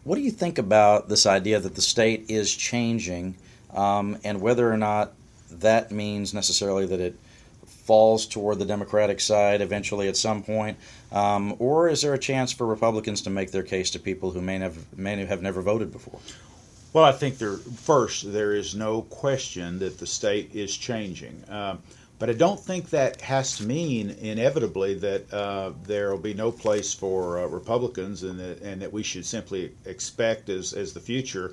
What do you think about this idea that the state is changing, and whether or not that means necessarily that it falls toward the Democratic side eventually at some point, or is there a chance for Republicans to make their case to people who may have never voted before? Well, I think there is no question that the state is changing. But I don't think that has to mean inevitably that there will be no place for Republicans, and that we should simply expect as the future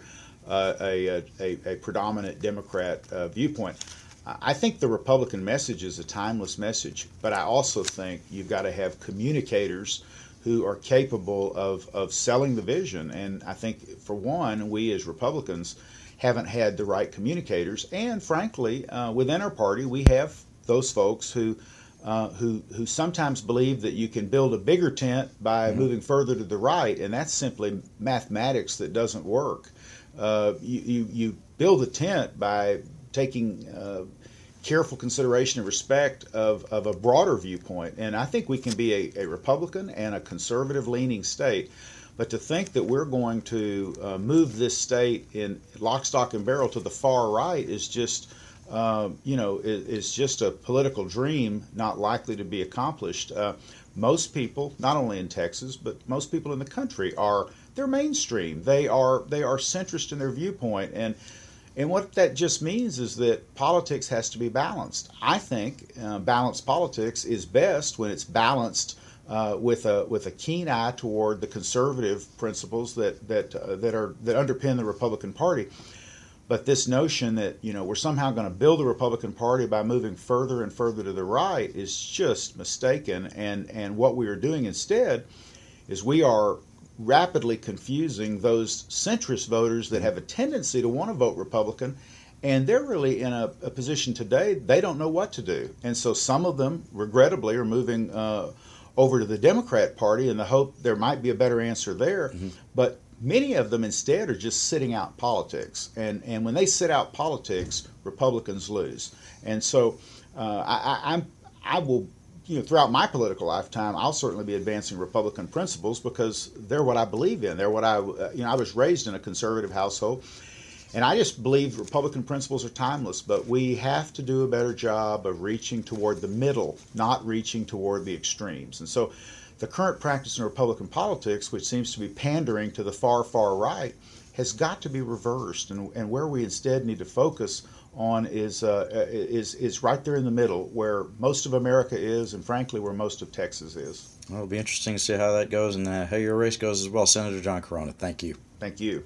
a predominant Democrat viewpoint. I think the Republican message is a timeless message, but I also think you've got to have communicators who are capable of selling the vision. And I think, for one, we as Republicans haven't had the right communicators. And frankly, within our party, we have those folks who sometimes believe that you can build a bigger tent by moving further to the right, and that's simply mathematics that doesn't work. You build a tent by taking careful consideration and respect of a broader viewpoint. And I think we can be a Republican and a conservative-leaning state. But to think that we're going to move this state in lock, stock, and barrel to the far right is just, is just a political dream not likely to be accomplished. Most people, not only in Texas, but most people in the country they're mainstream. They are centrist in their viewpoint. And what that just means is that politics has to be balanced. I think balanced politics is best when it's balanced with a keen eye toward the conservative principles that underpin the Republican Party. But this notion that we're somehow going to build the Republican Party by moving further and further to the right is just mistaken. And what we are doing instead is we are rapidly confusing those centrist voters that have a tendency to want to vote Republican, and they're really in a position today they don't know what to do. And so some of them, regrettably, are moving over to the Democrat Party in the hope there might be a better answer there. But many of them instead are just sitting out politics. And when they sit out politics, Republicans lose. And so I will, throughout my political lifetime, I'll certainly be advancing Republican principles because they're what I believe in. They're what I was raised in a conservative household, and I just believe Republican principles are timeless. But we have to do a better job of reaching toward the middle, not reaching toward the extremes. And so the current practice in Republican politics, which seems to be pandering to the far, far right, has got to be reversed. And where we instead need to focus on is right there in the middle, where most of America is, and frankly, where most of Texas is. Well, it'll be interesting to see how that goes and how your race goes as well. Senator John Corona, thank you. Thank you.